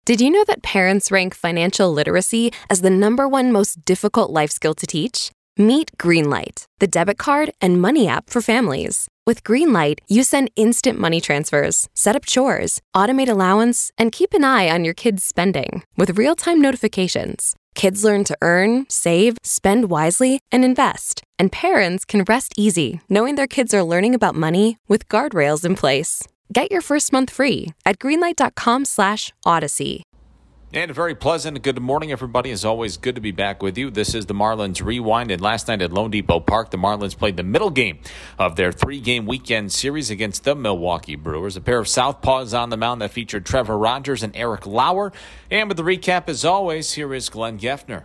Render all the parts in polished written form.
Did you know that parents rank financial literacy as the #1 most difficult life skill to teach? Meet Greenlight, the debit card and money app for families. With Greenlight, you send instant money transfers, set up chores, automate allowance, and keep an eye on your kids' spending with real-time notifications. Kids learn to earn, save, spend wisely, and invest. And parents can rest easy knowing their kids are learning about money with guardrails in place. Get your first month free at greenlight.com/Odyssey. And a very pleasant good morning, everybody. As always, good to be back with you. This is the Marlins Rewind. And last night at Lone Depot Park, the Marlins played the middle game of their 3-game weekend series against the Milwaukee Brewers. A pair of southpaws on the mound that featured Trevor Rogers and Eric Lauer. And with the recap, as always, here is Glenn Geffner.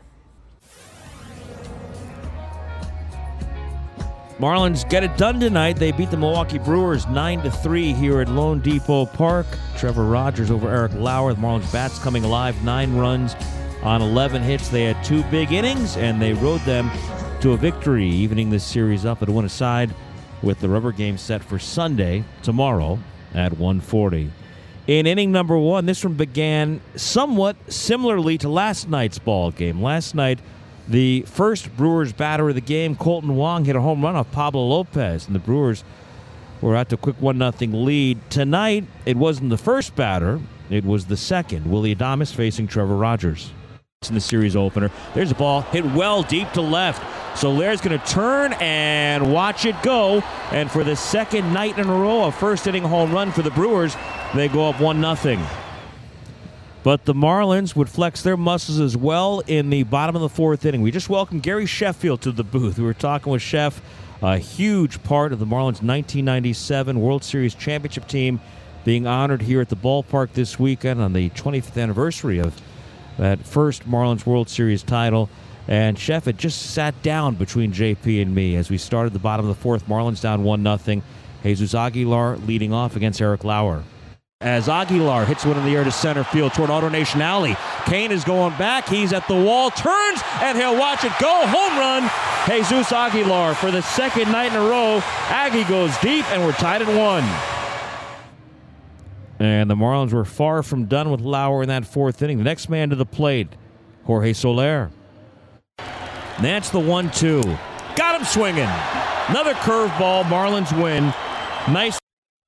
Marlins get it done tonight. They beat the Milwaukee Brewers 9-3 here at Lone Depot Park. Trevor Rogers over Eric Lauer. The Marlins bats coming alive. 9 runs on 11 hits. They had 2 big innings, and they rode them to a victory, evening this series up at 1-aside with the rubber game set for Sunday, tomorrow, at 1:40. In inning number 1, this one began somewhat similarly to last night's ball game. Last night, the first Brewers batter of the game, Colton Wong, hit a home run off Pablo Lopez, and the Brewers were out to a quick 1-0 lead. Tonight, it wasn't the first batter, it was the second, Willy Adames facing Trevor Rogers. It's in the series opener. There's a ball hit well deep to left. Solaire's going to turn and watch it go, and for the second night in a row, a first-inning home run for the Brewers, they go up 1-0. But the Marlins would flex their muscles as well in the bottom of the 4th inning. We just welcomed Gary Sheffield to the booth. We were talking with Sheff, a huge part of the Marlins' 1997 World Series championship team being honored here at the ballpark this weekend on the 25th anniversary of that first Marlins World Series title. And Sheff had just sat down between JP and me as we started the bottom of the 4th. Marlins down 1-0. Jesus Aguilar leading off against Eric Lauer. As Aguilar hits one in the air to center field toward AutoNation Alley. Kane is going back. He's at the wall, turns, and he'll watch it go. Home run, Jesus Aguilar for the second night in a row. Aggie goes deep, and we're tied at 1. And the Marlins were far from done with Lauer in that 4th inning. The next man to the plate, Jorge Soler. And that's the 1-2. Got him swinging. Another curveball. Marlins win. Nice.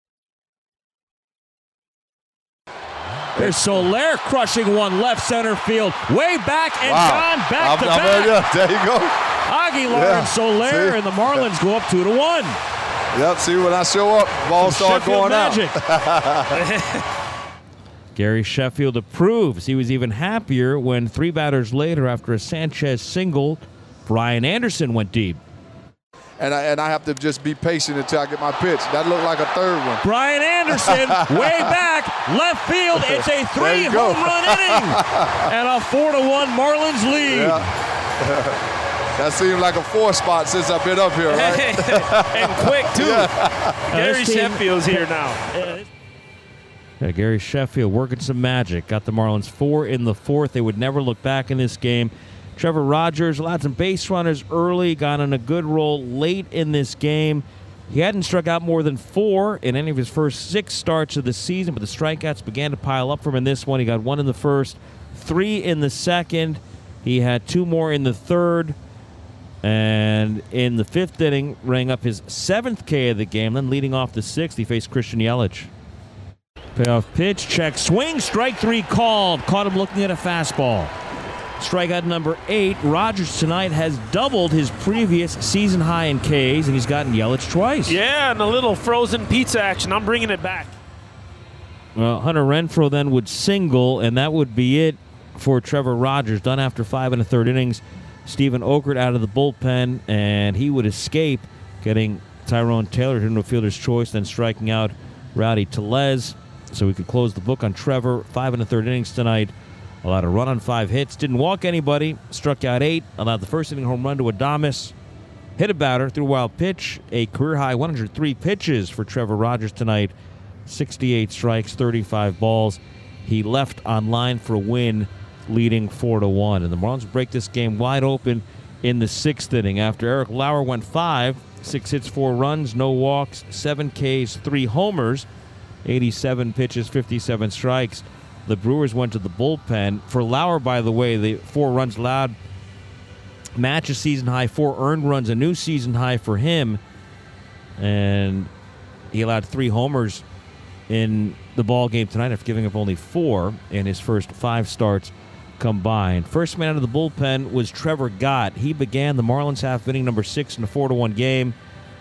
There's Soler crushing one left center field. Way back and gone back to back. There you go. Aguilar and Soler, and the Marlins go up 2-1. Yep, see when I show up, ball start going magic. out. Gary Sheffield approves. He was even happier when 3 batters later, after a Sanchez single, Brian Anderson went deep. And I have to just be patient until I get my pitch. That looked like a 3rd one. Brian Anderson, way back, left field. It's a 3-home run inning. And a 4-1 Marlins lead. Yeah. That seemed like a 4 spot since I've been up here, right? And quick, too. Yeah. Gary Sheffield's here now. Yeah, Gary Sheffield working some magic. Got the Marlins 4 in the 4th. They would never look back in this game. Trevor Rogers allowed some base runners early, got on a good roll late in this game. He hadn't struck out more than 4 in any of his first 6 starts of the season, but the strikeouts began to pile up for him in this one. He got 1 in the 1st, 3 in the 2nd. He had 2 more in the 3rd. And in the 5th inning, rang up his 7th K of the game. Then leading off the 6th, he faced Christian Yelich. Payoff pitch, check, swing, strike 3 called. Caught him looking at a fastball. Strikeout number 8. Rogers tonight has doubled his previous season high in Ks, and he's gotten Yelich twice. Yeah, and a little frozen pizza action. I'm bringing it back. Well, Hunter Renfroe then would single, and that would be it for Trevor Rogers. Done after 5 1/3 innings. Stephen Okert out of the bullpen, and he would escape, getting Tyrone Taylor into a fielder's choice, then striking out Rowdy Tellez. So we could close the book on Trevor. 5 1/3 innings tonight. Allowed a run on 5 hits. Didn't walk anybody. Struck out 8. Allowed the first inning home run to Adames. Hit a batter, threw a wild pitch. A career-high 103 pitches for Trevor Rogers tonight. 68 strikes, 35 balls. He left on line for a win, leading 4-1. And the Marlins break this game wide open in the 6th inning. After Eric Lauer went 5, 6 hits, 4 runs, no walks, 7 Ks, 3 homers, 87 pitches, 57 strikes. the Brewers went to the bullpen. For Lauer, by the way, the 4 runs allowed match a season high, 4 earned runs, a new season high for him. And he allowed 3 homers in the ball game tonight after giving up only 4 in his first 5 starts combined. First man out of the bullpen was Trevor Gott. He began the Marlins half inning number 6 in a 4-1 game.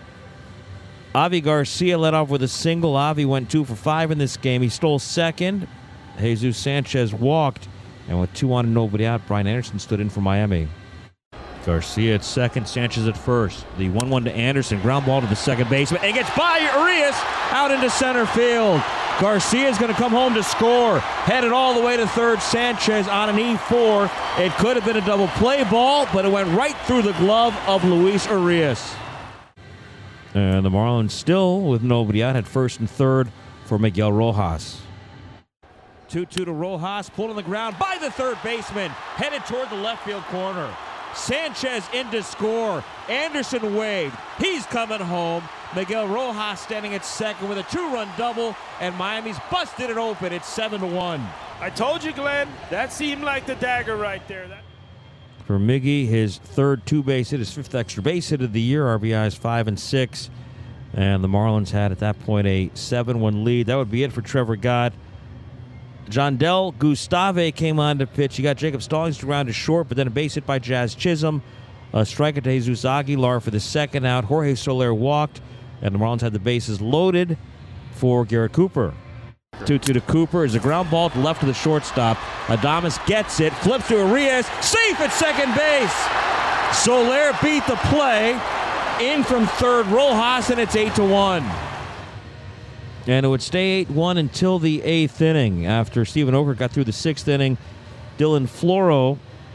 Avi Garcia led off with a single. Avi went 2 for 5 in this game. He stole second. Jesus Sanchez walked. And with 2 on and nobody out, Brian Anderson stood in for Miami. Garcia at second, Sanchez at first. The 1-1 to Anderson, ground ball to the second baseman, and gets by Urias out into center field. Garcia's going to come home to score. Headed all the way to third, Sanchez on an E4. It could have been a double play ball, but it went right through the glove of Luis Urias. And the Marlins still with nobody out at first and third for Miguel Rojas. 2-2 to Rojas, pulled on the ground by the third baseman, headed toward the left field corner. Sanchez in to score. Anderson waved. He's coming home. Miguel Rojas standing at second with a 2-run double, and Miami's busted it open. It's 7-1. I told you, Glenn. That seemed like the dagger right there. For Miggy, his third 2-base hit, his 5th extra base hit of the year. RBIs 5 and 6. And the Marlins had at that point a 7-1 lead. That would be it for Trevor Gott. Jandel Gustave came on to pitch. He got Jacob Stallings to round to short, but then a base hit by Jazz Chisholm. A strikeout to Jesus Aguilar for the second out. Jorge Soler walked, and the Marlins had the bases loaded for Garrett Cooper. 2-2 to Cooper is a ground ball to left of the shortstop. Adames gets it, flips to Urias, safe at second base. Soler beat the play. In from third, Rojas, and it's 8-1. And it would stay 8-1 until the 8th inning. After Stephen Oker got through the 6th inning, Dylan Floro,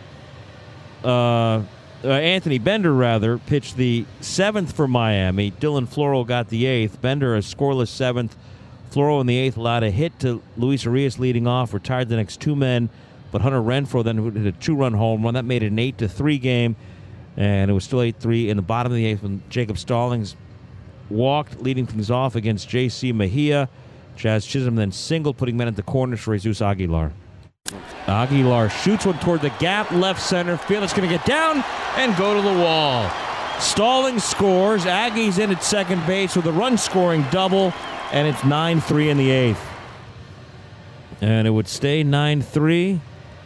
Anthony Bender, pitched the 7th for Miami. Dylan Floro got the 8th. Bender a scoreless 7th. Floro in the 8th allowed a hit to Luis Urias leading off, retired the next 2 men. But Hunter Renfroe then hit a 2-run home run. That made it an 8-3 game. And it was still 8-3 in the bottom of the 8th when Jacob Stallings walked, leading things off against J.C. Mejia. Jazz Chisholm then singled, putting men at the corners for Jesus Aguilar. Aguilar shoots one toward the gap, left center field. It's going to get down and go to the wall. Stallings scores. Aggie's in at second base with a run-scoring double, and it's 9-3 in the 8th. And it would stay 9-3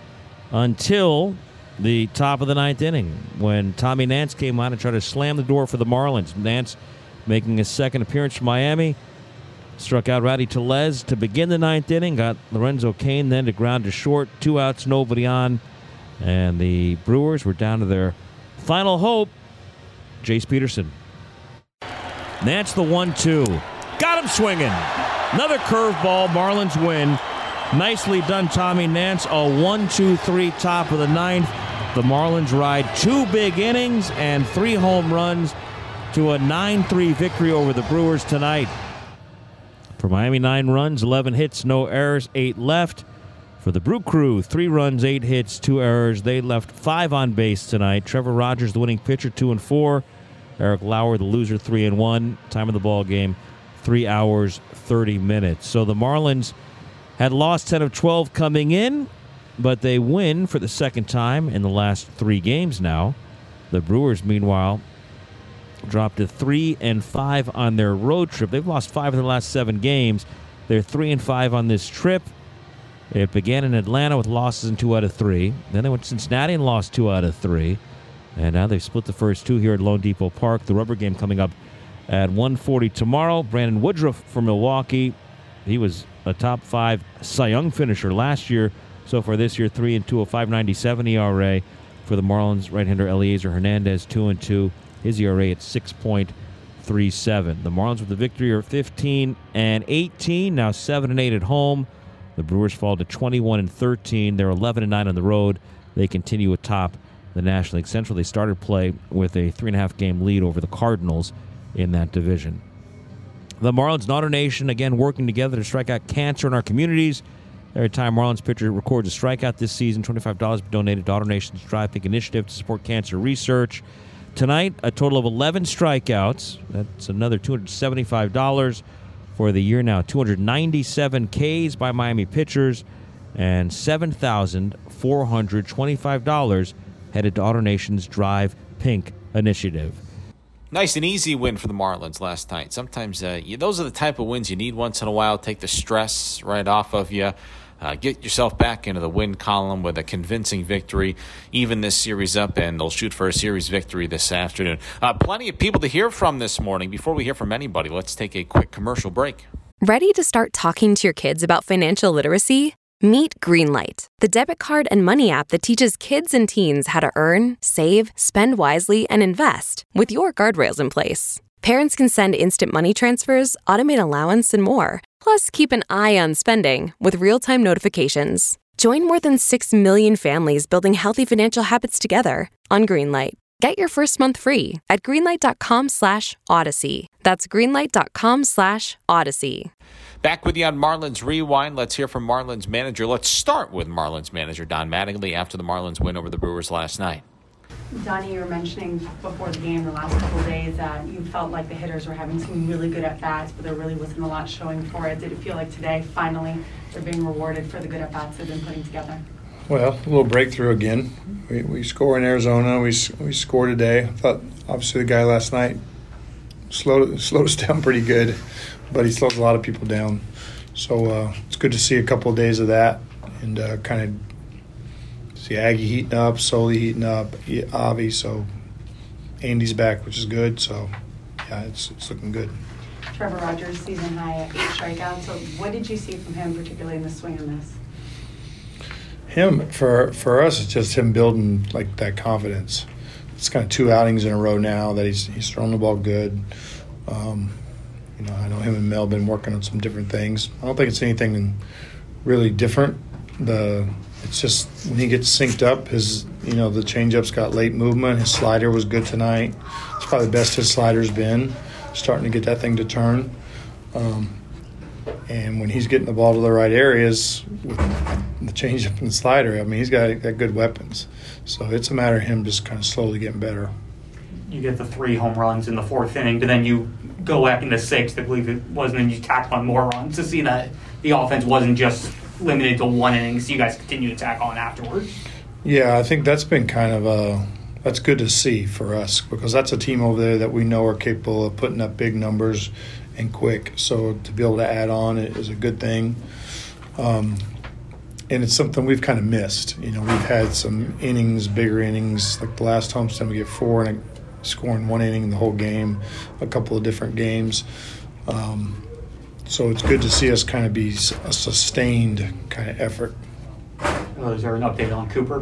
until the top of the 9th inning when Tommy Nance came on and tried to slam the door for the Marlins. Nance making his second appearance for Miami. Struck out Rowdy Tellez to begin the 9th inning. Got Lorenzo Cain then to ground to short. 2 outs, nobody on. And the Brewers were down to their final hope, Jace Peterson. Nance the 1-2. Got him swinging. Another curveball. Marlins win. Nicely done, Tommy Nance. A 1-2-3 top of the 9th. The Marlins ride 2 big innings and 3 home runs to a 9-3 victory over the Brewers tonight. For Miami, 9 runs, 11 hits, no errors, 8 left. For the Brew Crew, 3 runs, 8 hits, 2 errors. They left 5 on base tonight. Trevor Rogers, the winning pitcher, 2-4. Eric Lauer, the loser, 3-1. Time of the ball game, 3 hours, 30 minutes. So the Marlins had lost 10 of 12 coming in, but they win for the second time in the last 3 games now. The Brewers, meanwhile, dropped to 3-5 on their road trip. They've lost 5 of their last 7 games. They're 3-5 on this trip. It began in Atlanta with losses in 2 out of 3. Then they went to Cincinnati and lost 2 out of 3. And now they've split the first 2 here at Lone Depot Park. The rubber game coming up at 1:40 tomorrow. Brandon Woodruff from Milwaukee. He was a top 5 Cy Young finisher last year. So far this year, 3-2, a 5.97 ERA for the Marlins. Right-hander Eliezer Hernandez, 2-2. His ERA at 6.37. The Marlins with the victory are 15-18, now 7-8 at home. The Brewers fall to 21-13. They're 11-9 on the road. They continue atop the National League Central. They started play with a 3.5 game lead over the Cardinals in that division. The Marlins and Otter Nation, again, working together to strike out cancer in our communities. Every time Marlins pitcher records a strikeout this season, $25 will be donated to Otter Nation's Drive Pink initiative to support cancer research. Tonight, a total of 11 strikeouts. That's another $275 for the year now. 297 Ks by Miami pitchers and $7,425 headed to AutoNation's Drive Pink initiative. Nice and easy win for the Marlins last night. Sometimes those are the type of wins you need once in a while. Take the stress right off of you. Get yourself back into the win column with a convincing victory. Even this series up, and they'll shoot for a series victory this afternoon. Plenty of people to hear from this morning. Before we hear from anybody, let's take a quick commercial break. Ready to start talking to your kids about financial literacy? Meet Greenlight, the debit card and money app that teaches kids and teens how to earn, save, spend wisely, and invest with your guardrails in place. Parents can send instant money transfers, automate allowance, and more. Plus, keep an eye on spending with real-time notifications. Join more than 6 million families building healthy financial habits together on Greenlight. Get your first month free at greenlight.com/Odyssey. That's greenlight.com/Odyssey. Back with you on Marlins Rewind. Let's hear from Marlins manager. Let's start with Marlins manager Don Mattingly after the Marlins win over the Brewers last night. Donnie, you were mentioning before the game the last couple of days that you felt like the hitters were having some really good at-bats, but there really wasn't a lot showing for it. Did it feel like today, finally, they're being rewarded for the good at-bats they've been putting together? Well, a little breakthrough again. We score in Arizona. We score today. I thought, obviously, the guy last night slowed us down pretty good, but he slows a lot of people down. So it's good to see a couple of days of that and kind of see Aggie heating up, Soli heating up, Avi. So Andy's back, which is good. So, yeah, it's looking good. Trevor Rogers, season high at 8 strikeouts. So what did you see from him, particularly in the swing and miss? Him, for us, it's just him building, like, that confidence. It's kind of 2 outings in a row now that he's thrown the ball good. I know him and Mel have been working on some different things. I don't think it's anything really different. It's just when he gets synced up, the changeup's got late movement. His slider was good tonight. It's probably the best his slider's been, starting to get that thing to turn. And when he's getting the ball to the right areas with the changeup and the slider, I mean, he's got good weapons. So it's a matter of him just kind of slowly getting better. You get the 3 home runs in the 4th inning, but then you go back in the 6th, I believe it was, and then you tack on more runs to see that the offense wasn't just limited to 1 inning, so you guys continue to tack on afterwards. Yeah, I think that's been kind of that's good to see for us because that's a team over there that we know are capable of putting up big numbers and quick. So to be able to add on it is a good thing. And it's something we've kind of missed. We've had some bigger innings, like the last homestand we get 4 and scoring 1 inning in the whole game, a couple of different games. So it's good to see us kind of be a sustained kind of effort. Is there an update on Cooper?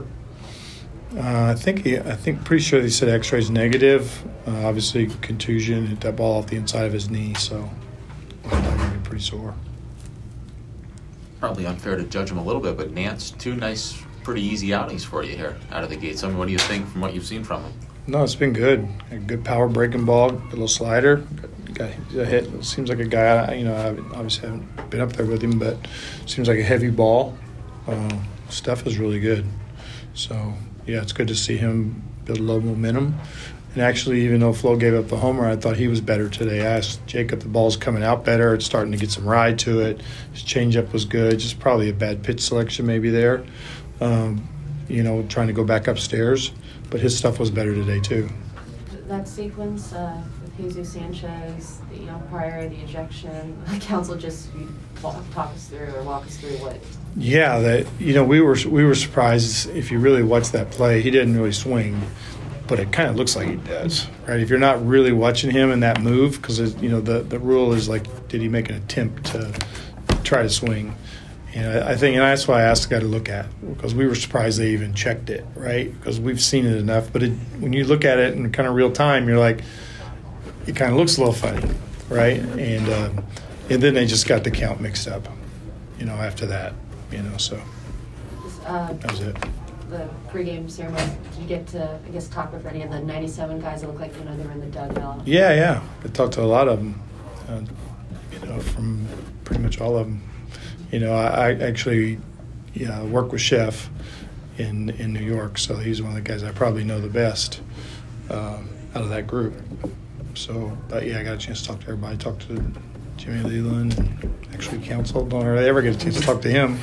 Pretty sure they said X-ray's negative. Obviously contusion, hit that ball off the inside of his knee, so he's going to be pretty sore. Probably unfair to judge him a little bit, but Nance, 2 nice, pretty easy outings for you here out of the gates. I mean, what do you think from what you've seen from him? No, it's been good. A good power breaking ball, a little slider. Got a hit. It seems like a guy, I obviously haven't been up there with him, but seems like a heavy ball. Stuff is really good. So, yeah, it's good to see him build a low momentum. And actually, even though Flo gave up the homer, I thought he was better today. I asked Jacob, the ball's coming out better. It's starting to get some ride to it. His changeup was good. Just probably a bad pitch selection maybe there. Trying to go back upstairs. But his stuff was better today, too. That sequence with Jesus Sanchez, the umpire, the ejection, the council just walk us through what? Yeah, we were surprised. If you really watch that play, he didn't really swing, but it kind of looks like he does, right? If you're not really watching him in that move, because the rule is like, did he make an attempt to try to swing? And I think, and that's why I asked the guy to look at, because we were surprised they even checked it, right? Because we've seen it enough. But when you look at it in kind of real time, you're like, it kind of looks a little funny, right? And then they just got the count mixed up, after that, so that was it. The pregame ceremony, did you get to, talk with any of the 97 guys that look like, they were in the dugout? Yeah. I talked to a lot of them, from pretty much all of them. I actually work with Chef in New York, so he's one of the guys I probably know the best out of that group. So, but yeah, I got a chance to talk to everybody. Talked to Jimmy Leland, and actually Council. Don't really ever get a chance to talk to him.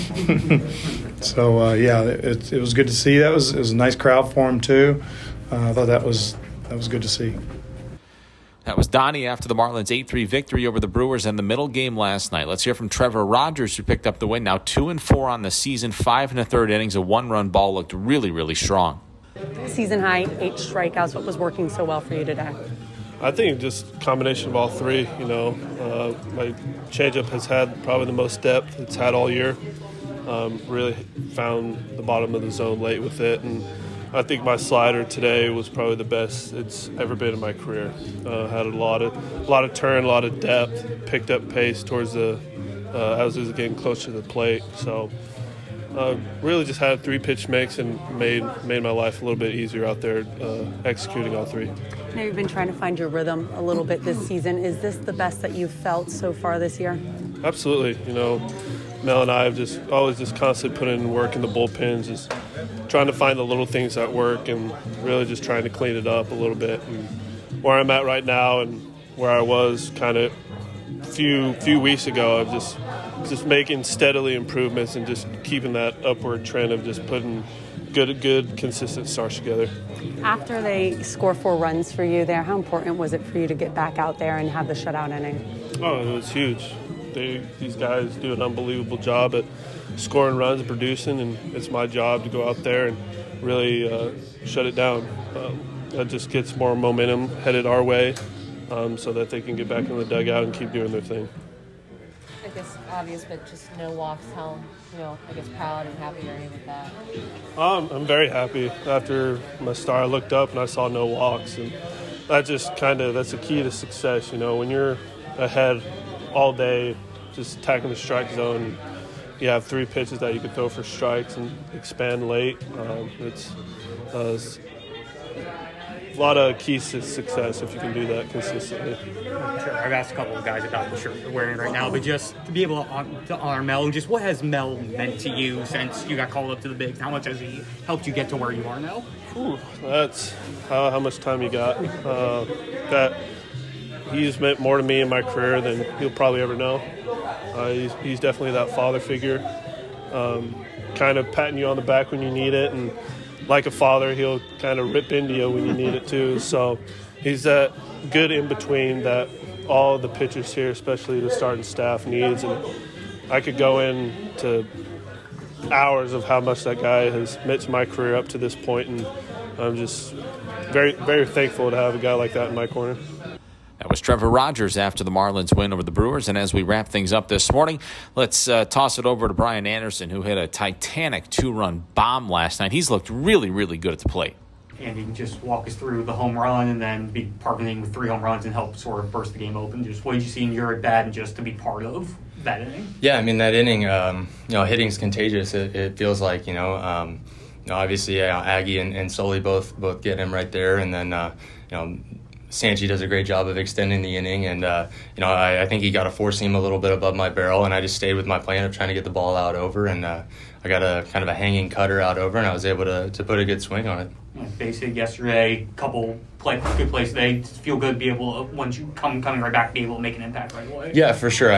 So, it was good to see. It was a nice crowd for him, too. I thought that was good to see. That was Donnie after the Marlins' 8-3 victory over the Brewers in the middle game last night. Let's hear from Trevor Rogers, who picked up the win. Now 2-4 on the season, 5 1/3 innings, a 1-run ball. Looked really, really strong. Season high, 8 strikeouts. What was working so well for you today? I think just a combination of all three. My changeup has had probably the most depth it's had all year. Really found the bottom of the zone late with it, and I think my slider today was probably the best it's ever been in my career. Had a lot of turn, a lot of depth, picked up pace towards as it was getting closer to the plate. So really just had 3 pitch mix and made my life a little bit easier out there executing all 3. I know you've been trying to find your rhythm a little bit this season. Is this the best that you've felt so far this year? Absolutely. Mel and I have always constantly put in work in the bullpens, just trying to find the little things that work and really just trying to clean it up a little bit. And where I'm at right now and where I was kind of few weeks ago, of just making steadily improvements and just keeping that upward trend of just putting good consistent starts together. After they score 4 runs for you there, how important was it for you to get back out there and have the shutout inning? Oh, it was huge. These guys do an unbelievable job at scoring runs and producing, and it's my job to go out there and really shut it down. That just gets more momentum headed our way so that they can get back in the dugout and keep doing their thing. I guess obvious, but just no walks. How, proud and happy are you with that? I'm very happy. After my start, I looked up and I saw no walks, and that's the key to success. When you're ahead all day, just attacking the strike zone, you have 3 pitches that you can throw for strikes and expand late. It's a lot of keys to success if you can do that consistently. Sure, I've asked a couple of guys about the shirt you're wearing right now, but just to be able to honor Mel, just what has Mel meant to you since you got called up to the bigs? How much has he helped you get to where you are now? That's how much time you got. That he's meant more to me in my career than he'll probably ever know. He's definitely that father figure, kind of patting you on the back when you need it, and like a father, he'll kind of rip into you when you need it too. So he's that good in-between that all the pitchers here, especially the starting staff, needs. And I could go into hours of how much that guy has meant to my career up to this point, and I'm just very, very thankful to have a guy like that in my corner. That was Trevor Rogers after the Marlins win over the Brewers. And as we wrap things up this morning, let's toss it over to Brian Anderson, who hit a titanic 2-run bomb last night. He's looked really, really good at the plate. And you can just walk us through the home run and then be part of the inning with 3 home runs and help sort of burst the game open. Just what did you see in your at-bat and just to be part of that inning? Yeah, that inning, hitting's contagious. It feels like, obviously Aggie and Sully both get him right there. And then, Sanchi does a great job of extending the inning, and I think he got a 4-seam a little bit above my barrel, and I just stayed with my plan of trying to get the ball out over, and I got a kind of a hanging cutter out over, and I was able to put a good swing on it. Basically, yesterday, couple good plays today. Feel good to be able to, once you coming right back, be able to make an impact right away. Yeah, for sure.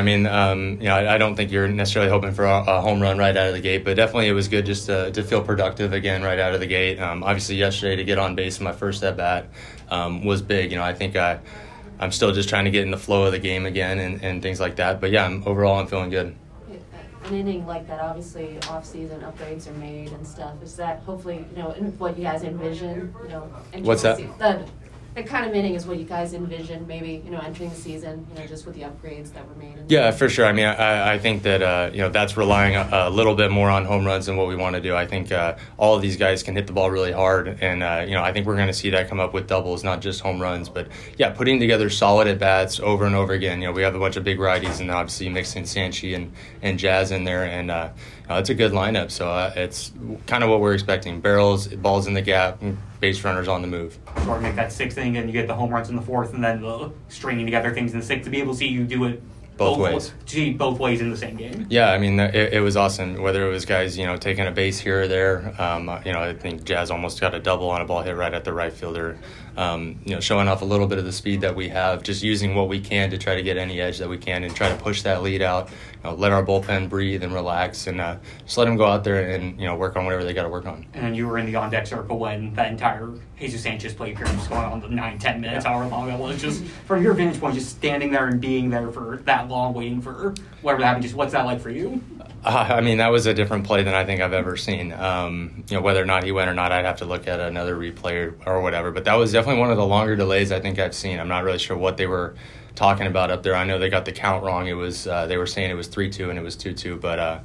I don't think you're necessarily hoping for a home run right out of the gate, but definitely it was good just to feel productive again right out of the gate. Obviously, yesterday to get on base in my first at bat was big. I think I'm still just trying to get in the flow of the game again and things like that. But yeah, overall I'm feeling good. An inning like that, obviously off-season upgrades are made and stuff. Is that hopefully, what you guys envision, What's that? The kind of inning is what you guys envision, maybe, entering the season, just with the upgrades that were made. Yeah, for sure. I think that, that's relying a little bit more on home runs than what we want to do. I think all of these guys can hit the ball really hard, and, I think we're going to see that come up with doubles, not just home runs. But, yeah, putting together solid at-bats over and over again. We have a bunch of big righties, and obviously mixing Sanchi and Jazz in there, and it's a good lineup. So it's kind of what we're expecting. Barrels, balls in the gap, base runners on the move. Sort of make that 6th inning, and you get the home runs in the 4th, and then stringing together things in the 6th. To be able to see you do it both ways. Both ways in the same game. Yeah, I mean, it was awesome. Whether it was guys, taking a base here or there, I think Jazz almost got a double on a ball hit right at the right fielder. Showing off a little bit of the speed that we have, just using what we can to try to get any edge that we can and try to push that lead out. Let our bullpen breathe and relax, and just let them go out there and work on whatever they got to work on. And you were in the on-deck circle when that entire Jesus Sanchez play period was going on the 9-10 minutes, however long that was. Just from your vantage point, just standing there and being there for that long, waiting for whatever happened. Just what's that like for you? That was a different play than I think I've ever seen. Whether or not he went or not, I'd have to look at another replay or whatever. But that was definitely one of the longer delays I think I've seen. I'm not really sure what they were talking about up there. I know they got the count wrong. It was they were saying it was 3-2 and it was 2-2. But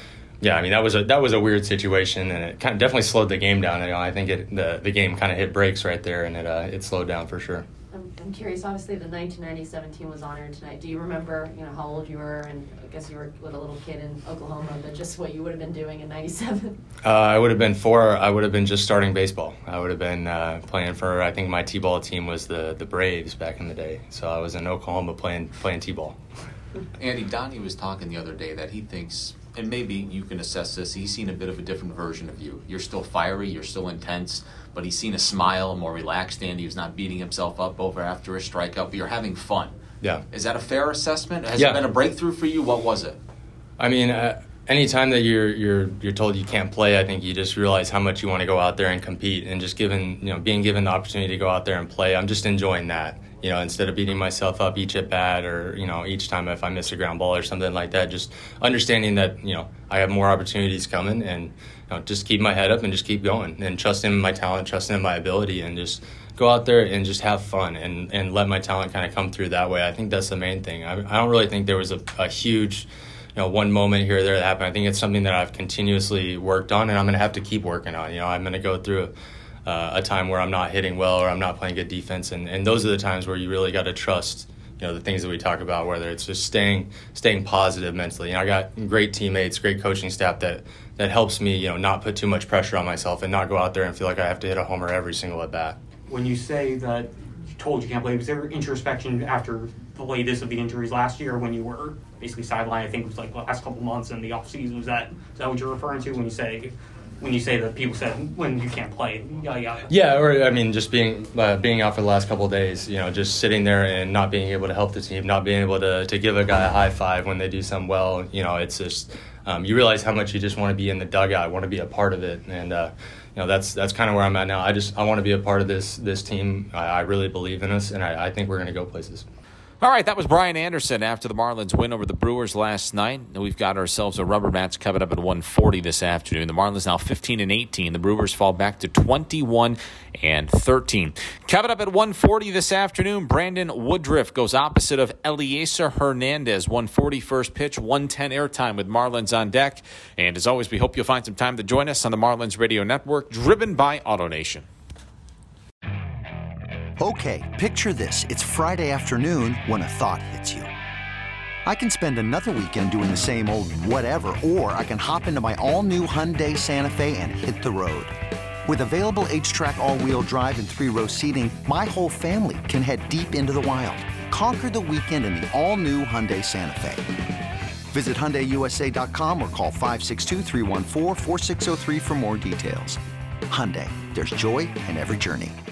that was a weird situation, and it kind of definitely slowed the game down. I think the game kind of hit brakes right there, and it slowed down for sure. I'm curious, obviously the 1997 team was honored tonight. Do you remember, how old you were? And I guess you were with a little kid in Oklahoma, but just what you would have been doing in 97? I would have been 4. I would have been just starting baseball. I would have been playing for, I think my T-ball team was the Braves back in the day. So I was in Oklahoma playing T-ball. Andy, Donnie was talking the other day that he thinks, and maybe you can assess this, he's seen a bit of a different version of you. You're still fiery, you're still intense, but he's seen a smile, a more relaxed Andy who's not beating himself up over after a strikeout, but you're having fun. Yeah. Is that a fair assessment? Has it been a breakthrough for you? What was it? I mean, anytime that you're told you can't play, I think you just realize how much you want to go out there and compete, and just being given the opportunity to go out there and play, I'm just enjoying that. Instead of beating myself up each at bat or, each time if I miss a ground ball or something like that, just understanding that, I have more opportunities coming, and just keep my head up and just keep going and trusting in my talent, trusting in my ability, and just go out there and just have fun and let my talent kind of come through that way. I think that's the main thing. I don't really think there was a huge, one moment here or there that happened. I think it's something that I've continuously worked on, and I'm going to have to keep working on. I'm going to go through a time where I'm not hitting well or I'm not playing good defense, and those are the times where you really got to trust the things that we talk about, whether it's just staying positive mentally. I got great teammates, great coaching staff that helps me not put too much pressure on myself and not go out there and feel like I have to hit a homer every single at bat. When you say that you told you can't play, was there introspection after the latest of the injuries last year when you were basically sidelined? I think it was like the last couple months in the off season. Is that what you're referring to when you say that people said when you can't play? Yeah, or I mean, just being out for the last couple of days, just sitting there and not being able to help the team, not being able to give a guy a high five when they do something well. It's just you realize how much you just want to be in the dugout, want to be a part of it, and that's kind of where I'm at now. I want to be a part of this team. I really believe in us, and I think we're going to go places. All right, that was Brian Anderson after the Marlins win over the Brewers last night. We've got ourselves a rubber match coming up at 1:40 this afternoon. The Marlins now 15-18. The Brewers fall back to 21-13. Coming up at 1:40 this afternoon, Brandon Woodruff goes opposite of Eliezer Hernandez. 1:40 first pitch, 1:10 airtime with Marlins on deck. And as always, we hope you'll find some time to join us on the Marlins Radio Network, driven by AutoNation. Okay, picture this. It's Friday afternoon when a thought hits you. I can spend another weekend doing the same old whatever, or I can hop into my all-new Hyundai Santa Fe and hit the road. With available H-Track all-wheel drive and 3-row seating, my whole family can head deep into the wild. Conquer the weekend in the all-new Hyundai Santa Fe. Visit HyundaiUSA.com or call 562-314-4603 for more details. Hyundai, there's joy in every journey.